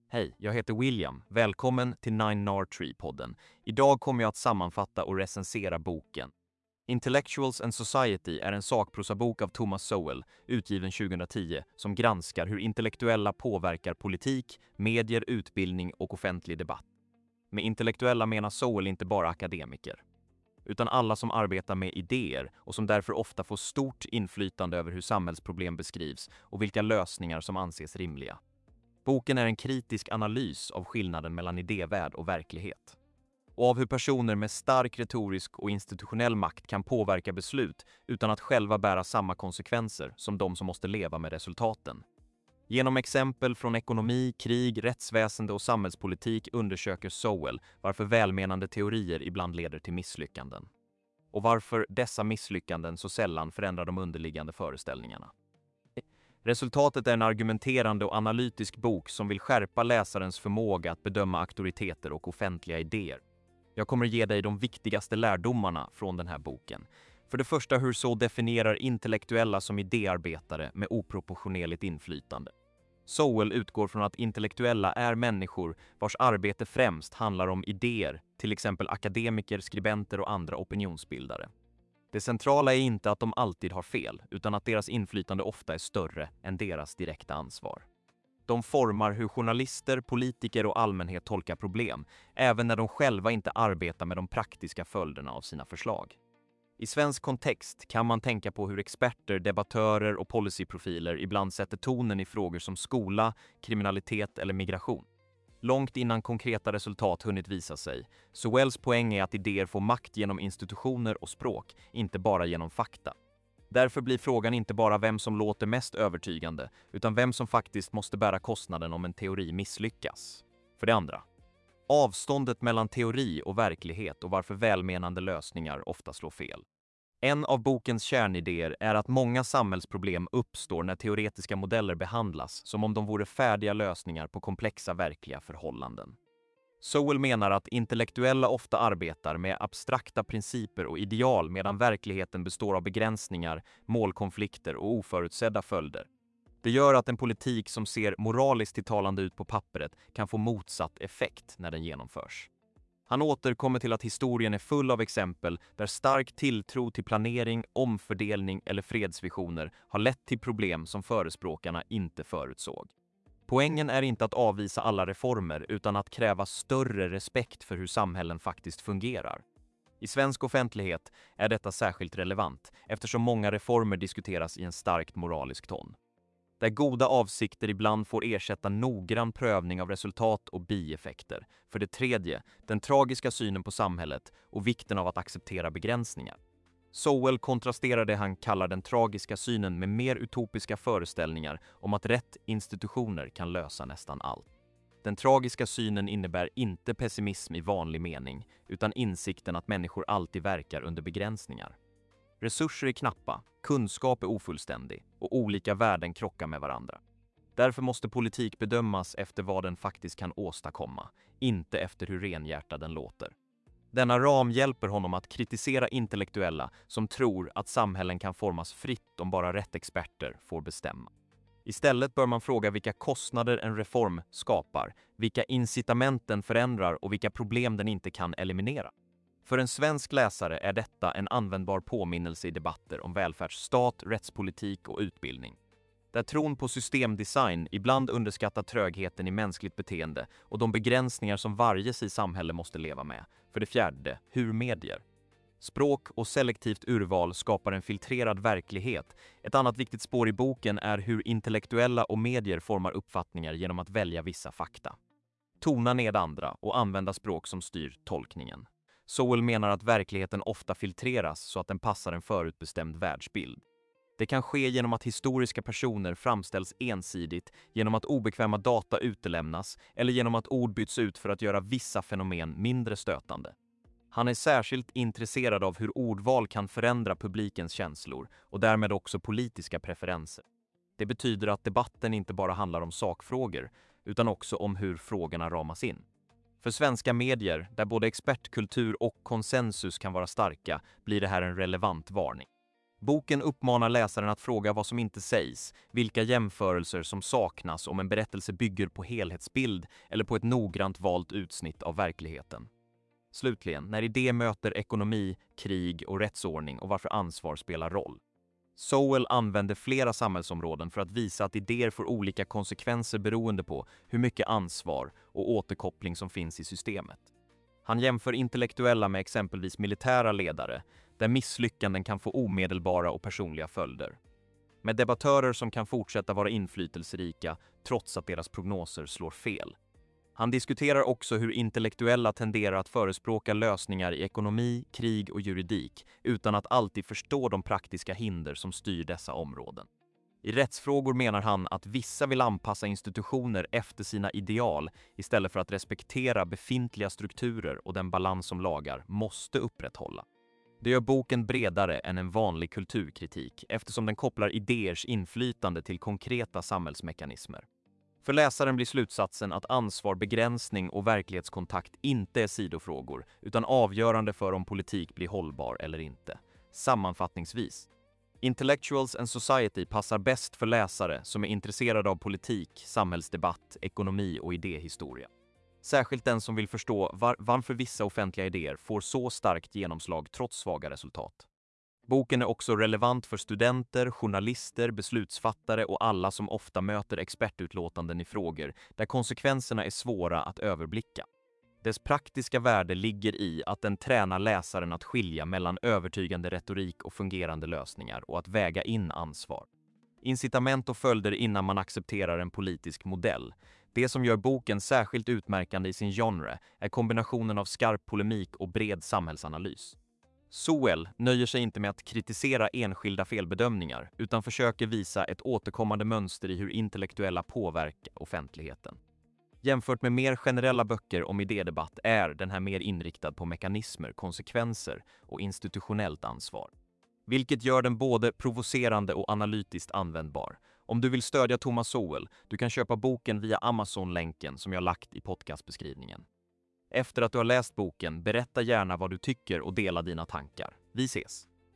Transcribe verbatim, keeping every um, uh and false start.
Hej, jag heter William. Välkommen till Nine Nar Tree-podden. Idag kommer jag att sammanfatta och recensera boken. Intellectuals and Society är en sakprosabok av Thomas Sowell, utgiven tjugohundratio, som granskar hur intellektuella påverkar politik, medier, utbildning och offentlig debatt. Med intellektuella menar Sowell inte bara akademiker, utan alla som arbetar med idéer och som därför ofta får stort inflytande över hur samhällsproblem beskrivs och vilka lösningar som anses rimliga. Boken är en kritisk analys av skillnaden mellan idévärld och verklighet, och av hur personer med stark retorisk och institutionell makt kan påverka beslut utan att själva bära samma konsekvenser som de som måste leva med resultaten. Genom exempel från ekonomi, krig, rättsväsende och samhällspolitik undersöker Sowell varför välmenande teorier ibland leder till misslyckanden, och varför dessa misslyckanden så sällan förändrar de underliggande föreställningarna. Resultatet är en argumenterande och analytisk bok som vill skärpa läsarens förmåga att bedöma auktoriteter och offentliga idéer. Jag kommer ge dig de viktigaste lärdomarna från den här boken. För det första, hur så definierar intellektuella som idéarbetare med oproportionerligt inflytande. Sowell utgår från att intellektuella är människor vars arbete främst handlar om idéer, till exempel akademiker, skribenter och andra opinionsbildare. Det centrala är inte att de alltid har fel, utan att deras inflytande ofta är större än deras direkta ansvar. De formar hur journalister, politiker och allmänhet tolkar problem, även när de själva inte arbetar med de praktiska följderna av sina förslag. I svensk kontext kan man tänka på hur experter, debattörer och policyprofiler ibland sätter tonen i frågor som skola, kriminalitet eller migration, långt innan konkreta resultat hunnit visa sig. Sowells poäng är att idéer får makt genom institutioner och språk, inte bara genom fakta. Därför blir frågan inte bara vem som låter mest övertygande, utan vem som faktiskt måste bära kostnaden om en teori misslyckas. För det andra, avståndet mellan teori och verklighet och varför välmenande lösningar ofta slår fel. En av bokens kärnidéer är att många samhällsproblem uppstår när teoretiska modeller behandlas som om de vore färdiga lösningar på komplexa verkliga förhållanden. Sowell menar att intellektuella ofta arbetar med abstrakta principer och ideal medan verkligheten består av begränsningar, målkonflikter och oförutsedda följder. Det gör att en politik som ser moraliskt tilltalande ut på pappret kan få motsatt effekt när den genomförs. Han återkommer till att historien är full av exempel där stark tilltro till planering, omfördelning eller fredsvisioner har lett till problem som förespråkarna inte förutsåg. Poängen är inte att avvisa alla reformer utan att kräva större respekt för hur samhällen faktiskt fungerar. I svensk offentlighet är detta särskilt relevant eftersom många reformer diskuteras i en starkt moralisk ton, där goda avsikter ibland får ersätta noggrann prövning av resultat och bieffekter. För det tredje, den tragiska synen på samhället och vikten av att acceptera begränsningar. Sowell kontrasterar det han kallar den tragiska synen med mer utopiska föreställningar om att rätt institutioner kan lösa nästan allt. Den tragiska synen innebär inte pessimism i vanlig mening, utan insikten att människor alltid verkar under begränsningar. Resurser är knappa, kunskap är ofullständig och olika värden krockar med varandra. Därför måste politik bedömas efter vad den faktiskt kan åstadkomma, inte efter hur renhjärtad den låter. Denna ram hjälper honom att kritisera intellektuella som tror att samhällen kan formas fritt om bara rätt experter får bestämma. Istället bör man fråga vilka kostnader en reform skapar, vilka incitament den förändrar och vilka problem den inte kan eliminera. För en svensk läsare är detta en användbar påminnelse i debatter om välfärdsstat, rättspolitik och utbildning, där tron på systemdesign ibland underskattar trögheten i mänskligt beteende och de begränsningar som varje i samhälle måste leva med. För det fjärde, hur medier. Språk och selektivt urval skapar en filtrerad verklighet. Ett annat viktigt spår i boken är hur intellektuella och medier formar uppfattningar genom att välja vissa fakta, tona ned andra och använda språk som styr tolkningen. Sowell menar att verkligheten ofta filtreras så att den passar en förutbestämd världsbild. Det kan ske genom att historiska personer framställs ensidigt, genom att obekväma data utelämnas eller genom att ord byts ut för att göra vissa fenomen mindre stötande. Han är särskilt intresserad av hur ordval kan förändra publikens känslor och därmed också politiska preferenser. Det betyder att debatten inte bara handlar om sakfrågor utan också om hur frågorna ramas in. För svenska medier, där både expertkultur och konsensus kan vara starka, blir det här en relevant varning. Boken uppmanar läsaren att fråga vad som inte sägs, vilka jämförelser som saknas om en berättelse bygger på helhetsbild eller på ett noggrant valt utsnitt av verkligheten. Slutligen, när idé möter ekonomi, krig och rättsordning och varför ansvar spelar roll. Sowell använder flera samhällsområden för att visa att idéer får olika konsekvenser beroende på hur mycket ansvar och återkoppling som finns i systemet. Han jämför intellektuella med exempelvis militära ledare, där misslyckanden kan få omedelbara och personliga följder. Med debattörer som kan fortsätta vara inflytelserika trots att deras prognoser slår fel. Han diskuterar också hur intellektuella tenderar att förespråka lösningar i ekonomi, krig och juridik utan att alltid förstå de praktiska hinder som styr dessa områden. I rättsfrågor menar han att vissa vill anpassa institutioner efter sina ideal istället för att respektera befintliga strukturer och den balans som lagar måste upprätthålla. Det gör boken bredare än en vanlig kulturkritik eftersom den kopplar idéers inflytande till konkreta samhällsmekanismer. För läsaren blir slutsatsen att ansvar, begränsning och verklighetskontakt inte är sidofrågor utan avgörande för om politik blir hållbar eller inte. Sammanfattningsvis, Intellectuals and Society passar bäst för läsare som är intresserade av politik, samhällsdebatt, ekonomi och idéhistoria. Särskilt den som vill förstå var- varför vissa offentliga idéer får så starkt genomslag trots svaga resultat. Boken är också relevant för studenter, journalister, beslutsfattare och alla som ofta möter expertutlåtanden i frågor där konsekvenserna är svåra att överblicka. Dess praktiska värde ligger i att den tränar läsaren att skilja mellan övertygande retorik och fungerande lösningar och att väga in ansvar. Incitament och följder innan man accepterar en politisk modell. Det som gör boken särskilt utmärkande i sin genre är kombinationen av skarp polemik och bred samhällsanalys. Sowell nöjer sig inte med att kritisera enskilda felbedömningar utan försöker visa ett återkommande mönster i hur intellektuella påverkar offentligheten. Jämfört med mer generella böcker om idédebatt är den här mer inriktad på mekanismer, konsekvenser och institutionellt ansvar. Vilket gör den både provocerande och analytiskt användbar. Om du vill stödja Thomas Sowell, du kan köpa boken via Amazon-länken som jag lagt i podcastbeskrivningen. Efter att du har läst boken, berätta gärna vad du tycker och dela dina tankar. Vi ses!